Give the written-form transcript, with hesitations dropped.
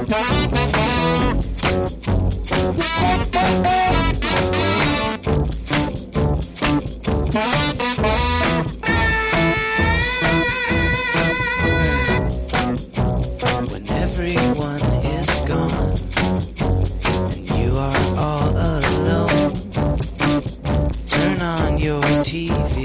When everyone is gone and you are all alone, turn on your TV